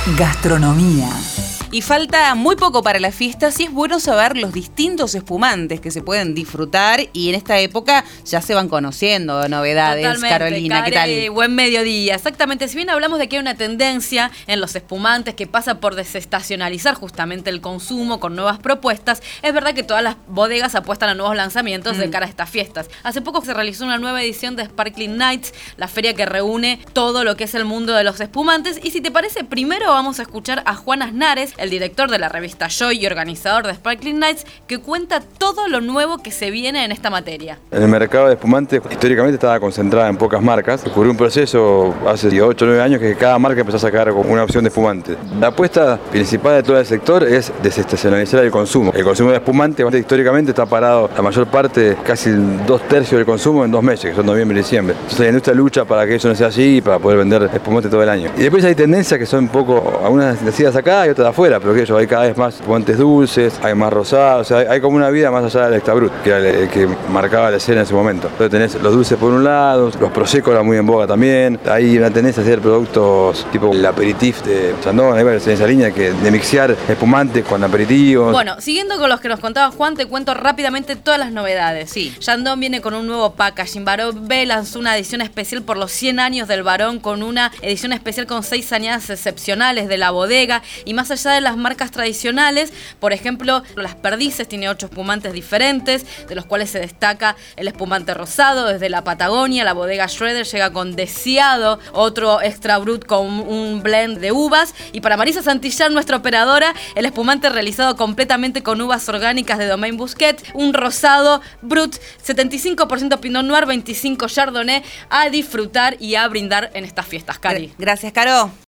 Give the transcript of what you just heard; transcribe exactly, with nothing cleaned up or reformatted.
Gastronomía. Y falta muy poco para la fiesta, sí es bueno saber los distintos espumantes que se pueden disfrutar y en esta época ya se van conociendo novedades. Totalmente, Carolina, ¿qué Care, tal? Buen mediodía, exactamente. Si bien hablamos de que hay una tendencia en los espumantes que pasa por desestacionalizar justamente el consumo con nuevas propuestas, es verdad que todas las bodegas apuestan a nuevos lanzamientos mm. de cara a estas fiestas. Hace poco se realizó una nueva edición de Sparkling Nights, la feria que reúne todo lo que es el mundo de los espumantes. Y si te parece, primero vamos a escuchar a Juan Aznares, el director de la revista Joy y organizador de Sparkling Nights, que cuenta todo lo nuevo que se viene en esta materia. El mercado de espumantes históricamente estaba concentrado en pocas marcas. Ocurrió un proceso hace ocho o nueve años que cada marca empezó a sacar una opción de espumante. La apuesta principal de todo el sector es desestacionalizar el consumo. El consumo de espumante históricamente está parado la mayor parte, casi dos tercios del consumo en dos meses, que son noviembre y diciembre. Entonces la industria lucha para que eso no sea así y para poder vender espumante todo el año. Y después hay tendencias que son un poco, algunas nacidas acá y otras de afuera, pero que hay cada vez más espumantes dulces, hay más rosados, o sea, hay, hay como una vida más allá del extra brut, que era el, el que marcaba la escena en ese momento. Entonces tenés los dulces por un lado, los prosecco eran muy en boga también, hay una tendencia a hacer productos tipo el aperitif de Chandon, hay varios en esa línea que de mixear espumantes con aperitivos. Bueno, siguiendo con los que nos contaba Juan, te cuento rápidamente todas las novedades. Sí. Chandon viene con un nuevo packaging. Barón B lanzó una edición especial por los cien años del Barón, con una edición especial con seis añadas excepcionales de la bodega, y más allá de las marcas tradicionales, por ejemplo, Las Perdices tiene ocho espumantes diferentes, de los cuales se destaca el espumante rosado. Desde la Patagonia, la bodega Schroeder llega con Deseado, otro extra brut con un blend de uvas. Y para Marisa Santillán, nuestra operadora, el espumante realizado completamente con uvas orgánicas de Domaine Bousquet, un rosado brut, setenta y cinco por ciento Pinot Noir, veinticinco Chardonnay, a disfrutar y a brindar en estas fiestas, Cari. Gracias, Caro.